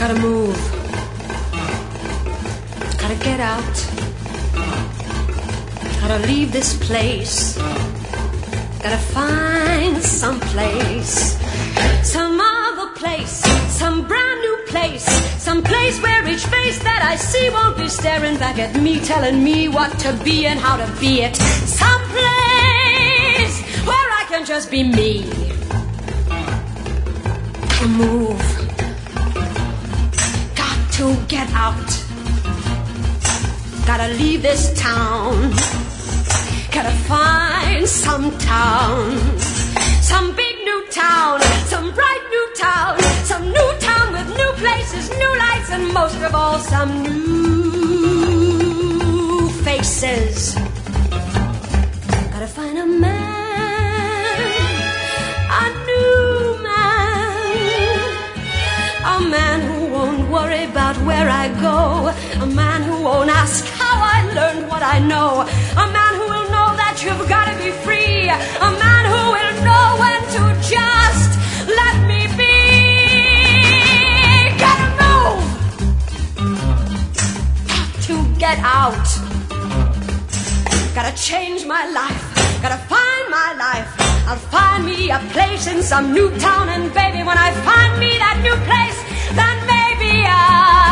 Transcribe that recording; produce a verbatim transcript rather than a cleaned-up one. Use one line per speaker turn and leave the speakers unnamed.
Gotta move. Gotta get out. Gotta leave this place. Gotta find some place. Some other place. Some brand new place. Some place where each face that I see won't be staring back at me, telling me what to be and how to be it. Some place where I can just be me. Gotta move. Got to get out. Gotta leave this town. Gotta find some town. Some big new town. Some bright new town. Some new town with new places, new lights, and most of all, some new faces. Gotta find a man. A new man. A man who won't worry about where I go. A man who won't ask how I learned what I know. A man who will know that you've got to be free. A man who will know when to just let me be. Gotta move. Got to get out. Gotta change my life. Gotta find my life. I'll find me a place in some new town, and baby, when I find me that new place, then maybe I